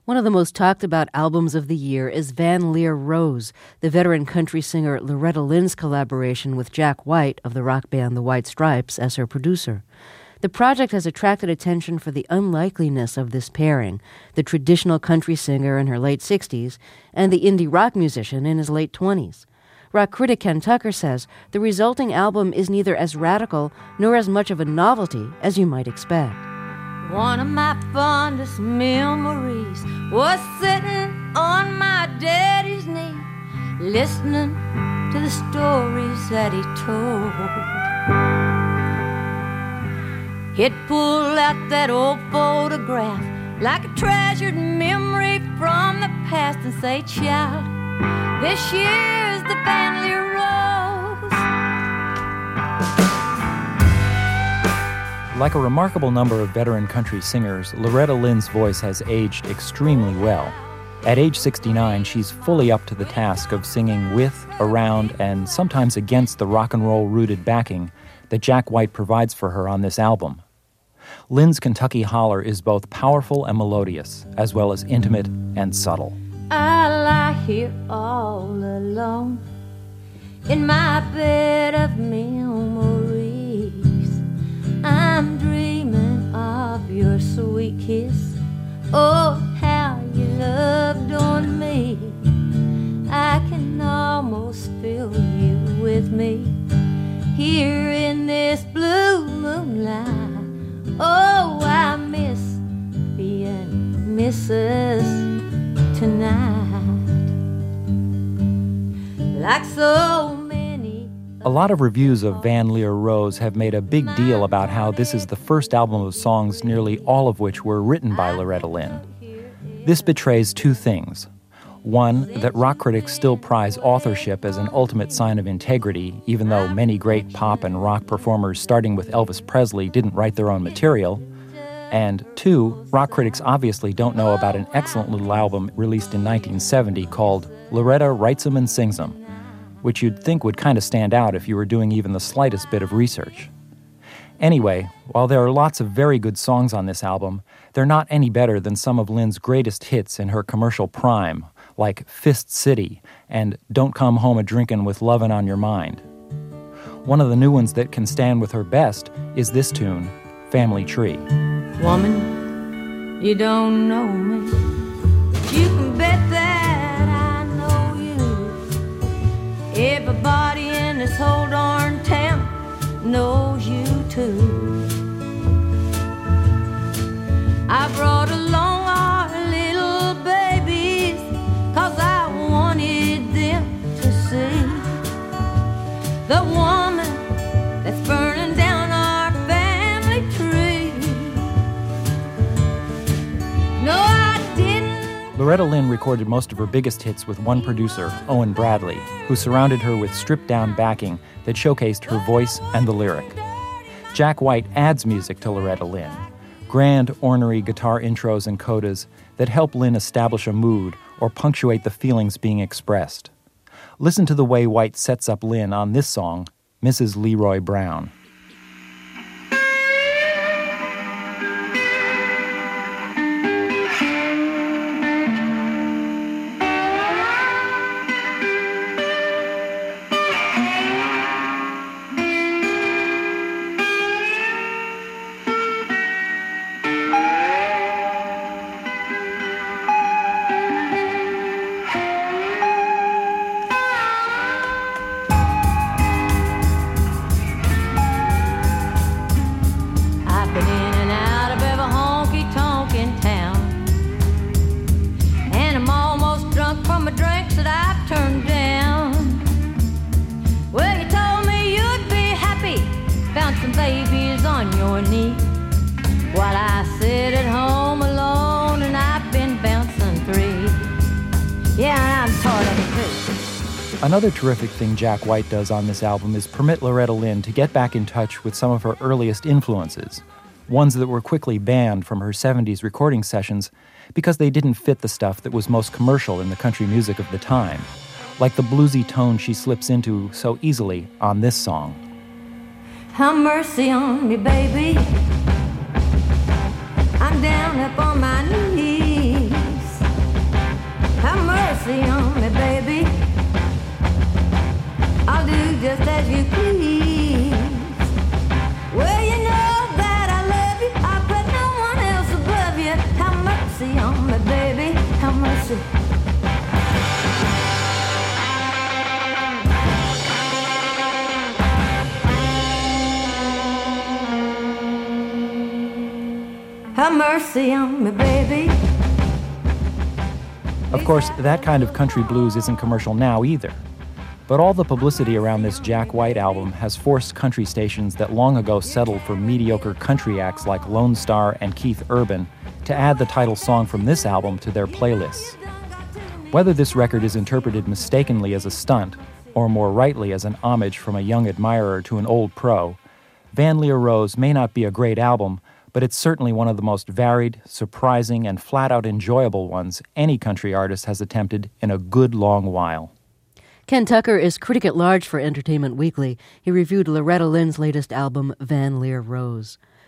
One of the most talked about albums of the year is Van Lear Rose, the veteran country singer Loretta Lynn's collaboration with Jack White of the rock band The White Stripes as her producer. The project has attracted attention for the unlikeliness of this pairing, the traditional country singer in her late 60s and the indie rock musician in his late 20s. Rock critic Ken Tucker says the resulting album is neither as radical nor as much of a novelty as you might expect. One of my fondest memories was sitting on my daddy's knee, listening to the stories that he told. He'd pull out that old photograph like a treasured memory from the past and say, "Child, this year's the Van Lear Rose." Like a remarkable number of veteran country singers, Loretta Lynn's voice has aged extremely well. At age 69, she's fully up to the task of singing with, around, and sometimes against the rock and roll-rooted backing that Jack White provides for her on this album. Lynn's Kentucky holler is both powerful and melodious, as well as intimate and subtle. I lie here all alone in my bed of memories. I'm dreaming of your sweet kiss. Oh, how you loved on me. I can almost feel you with me here in this blue moonlight. Oh, I miss being Mrs. Tonight. Like so many. A lot of reviews of Van Lear Rose have made a big deal about how this is the first album of songs, nearly all of which were written by Loretta Lynn. This betrays two things. One, that rock critics still prize authorship as an ultimate sign of integrity, even though many great pop and rock performers, starting with Elvis Presley, didn't write their own material. And two, rock critics obviously don't know about an excellent little album released in 1970 called Loretta Writes 'Em and Sings 'Em, which you'd think would kind of stand out if you were doing even the slightest bit of research. Anyway, while there are lots of very good songs on this album, they're not any better than some of Lynn's greatest hits in her commercial prime, like Fist City and Don't Come Home a-Drinkin' with Lovin' on Your Mind. One of the new ones that can stand with her best is this tune, Family Tree. Woman, you don't know me, but you can bet that I know you. Everybody in this whole darn town knows you too. I brought along our little babies 'cause I wanted them to see the woman that's burning down our family tree. No, I didn't. Loretta Lynn recorded most of her biggest hits with one producer, Owen Bradley, who surrounded her with stripped-down backing that showcased her voice and the lyric. Jack White adds music to Loretta Lynn, grand, ornery guitar intros and codas that help Lynn establish a mood or punctuate the feelings being expressed. Listen to the way White sets up Lynn on this song, Mrs. Leroy Brown. Another terrific thing Jack White does on this album is permit Loretta Lynn to get back in touch with some of her earliest influences, ones that were quickly banned from her 70s recording sessions because they didn't fit the stuff that was most commercial in the country music of the time, like the bluesy tone she slips into so easily on this song. Have mercy on me, baby. I'm down up on my knees. on me, baby, have mercy. Have mercy on me, baby. Of course, that kind of country blues isn't commercial now either. But all the publicity around this Jack White album has forced country stations that long ago settled for mediocre country acts like Lone Star and Keith Urban to add the title song from this album to their playlists. Whether this record is interpreted mistakenly as a stunt, or more rightly as an homage from a young admirer to an old pro, Van Lear Rose may not be a great album, but it's certainly one of the most varied, surprising, and flat-out enjoyable ones any country artist has attempted in a good long while. Ken Tucker is critic at large for Entertainment Weekly. He reviewed Loretta Lynn's latest album, Van Lear Rose.